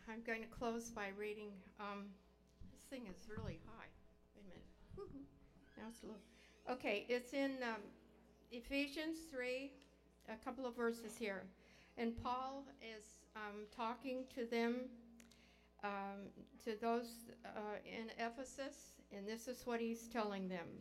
I'm going to close by reading. This thing is really high. Wait a minute. Woo-hoo. Now it's low. Okay, it's in Ephesians 3, a couple of verses here. And Paul is talking to them, to those in Ephesus, and this is what he's telling them.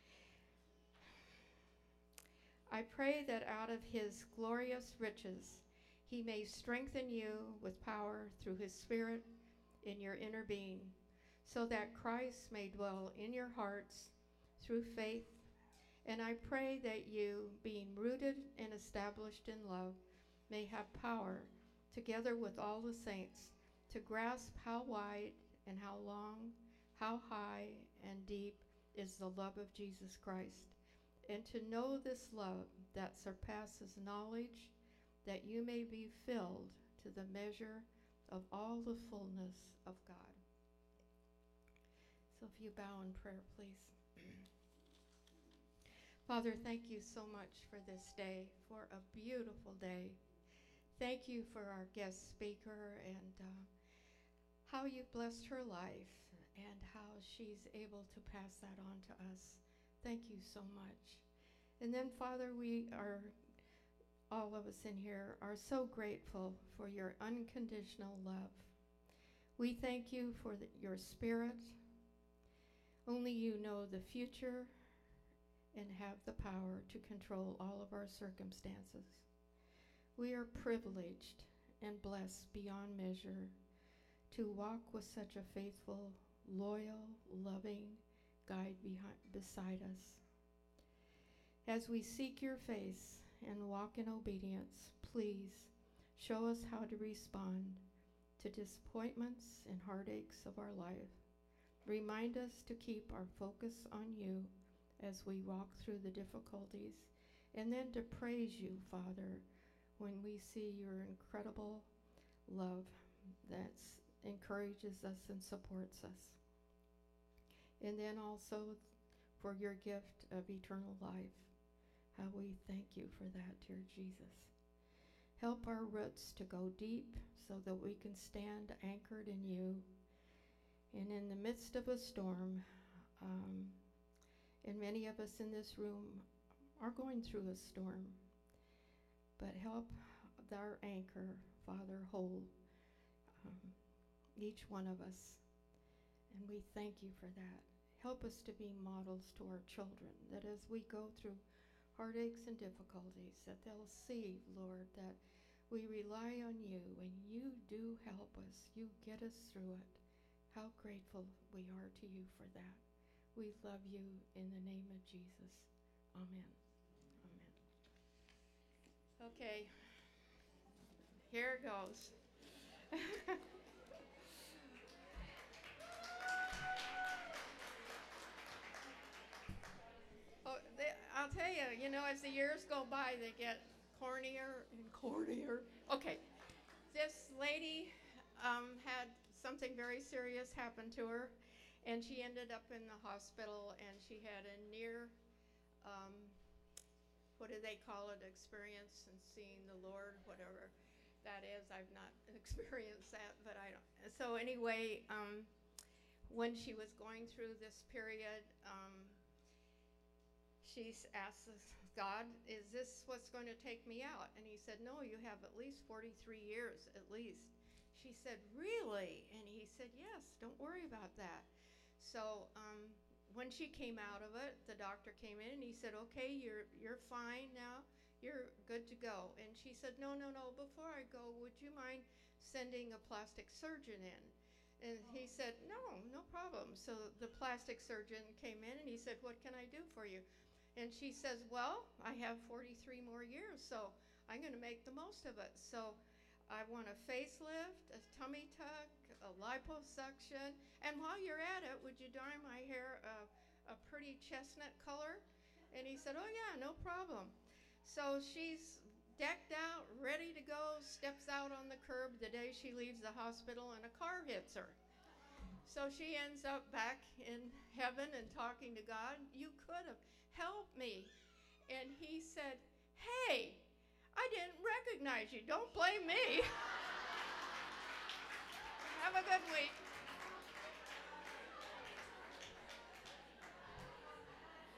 I pray that out of his glorious riches he may strengthen you with power through his Spirit in your inner being, so that Christ may dwell in your hearts through faith. And I pray that you, being rooted and established in love, may have power, together with all the saints, to grasp how wide and how long, how high and deep is the love of Jesus Christ, and to know this love that surpasses knowledge, that you may be filled to the measure of all the fullness of God. So if you bow in prayer, please. Father, thank you so much for this day, for a beautiful day. Thank you for our guest speaker and how you've blessed her life and how she's able to pass that on to us. Thank you so much. And then, Father, all of us in here are so grateful for your unconditional love. We thank you for your Spirit. Only you know the future and have the power to control all of our circumstances. We are privileged and blessed beyond measure to walk with such a faithful, loyal, loving guide beside us. As we seek your face and walk in obedience, please show us how to respond to disappointments and heartaches of our life. Remind us to keep our focus on you as we walk through the difficulties, and then to praise you, Father, when we see your incredible love that encourages us and supports us. And then also for your gift of eternal life. How we thank you for that, dear Jesus. Help our roots to go deep so that we can stand anchored in you. And in the midst of a storm, and many of us in this room are going through a storm, but help our anchor, Father, hold each one of us. And we thank you for that. Help us to be models to our children, that as we go through heartaches and difficulties, that they'll see, Lord, that we rely on you and you do help us. You get us through it. How grateful we are to you for that. We love you in the name of Jesus. Amen. Amen. Okay, here it goes. I'll tell you, as the years go by, they get cornier and cornier. Okay, this lady had something very serious happen to her, and she ended up in the hospital, and she had a near, what do they call it, experience and seeing the Lord, whatever that is. I've not experienced that, but I don't. So anyway, when she was going through this period, she asked God, is this what's going to take me out? And he said, no, you have at least 43 years, at least. She said, really? And he said, yes, don't worry about that. So when she came out of it, the doctor came in and he said, okay, you're fine now. You're good to go. And she said, no, before I go, would you mind sending a plastic surgeon in? And he said, no problem. So the plastic surgeon came in and he said, what can I do for you? And she says, well, I have 43 more years, so I'm going to make the most of it. So I want a facelift, a tummy tuck, a liposuction. And while you're at it, would you dye my hair a pretty chestnut color? And he said, oh, yeah, no problem. So she's decked out, ready to go, steps out on the curb the day she leaves the hospital, and a car hits her. So she ends up back in heaven and talking to God. You could have helped me. And he said, hey, I didn't recognize you. Don't blame me. a good week.